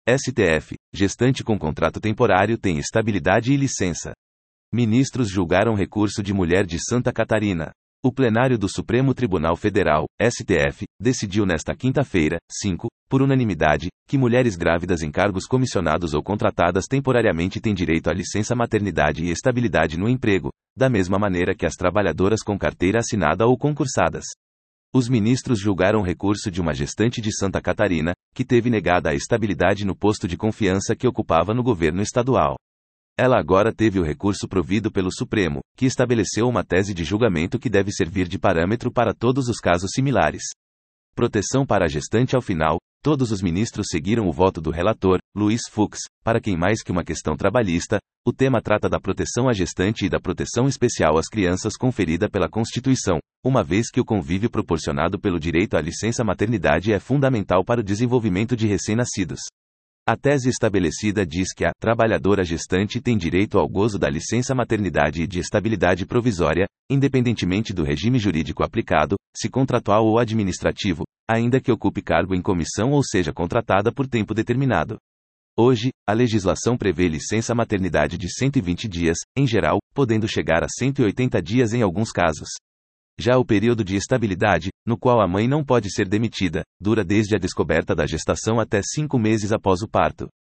STF. Gestante com contrato temporário tem estabilidade e licença. Ministros julgaram recurso de mulher de Santa Catarina. O plenário do Supremo Tribunal Federal, STF, decidiu nesta quinta-feira, 5, por unanimidade, que mulheres grávidas em cargos comissionados ou contratadas temporariamente têm direito à licença maternidade e estabilidade no emprego, da mesma maneira que as trabalhadoras com carteira assinada ou concursadas. Os ministros julgaram recurso de uma gestante de Santa Catarina, que teve negada a estabilidade no posto de confiança que ocupava no governo estadual. Ela agora teve o recurso provido pelo Supremo, que estabeleceu uma tese de julgamento que deve servir de parâmetro para todos os casos similares. Proteção para a gestante. Ao final, todos os ministros seguiram o voto do relator, Luiz Fux, para quem mais que uma questão trabalhista, o tema trata da proteção à gestante e da proteção especial às crianças conferida pela Constituição, uma vez que o convívio proporcionado pelo direito à licença maternidade é fundamental para o desenvolvimento de recém-nascidos. A tese estabelecida diz que a trabalhadora gestante tem direito ao gozo da licença maternidade e de estabilidade provisória, independentemente do regime jurídico aplicado, se contratual ou administrativo, ainda que ocupe cargo em comissão ou seja contratada por tempo determinado. Hoje, a legislação prevê licença maternidade de 120 dias, em geral, podendo chegar a 180 dias em alguns casos. Já o período de estabilidade, no qual a mãe não pode ser demitida, dura desde a descoberta da gestação até 5 meses após o parto.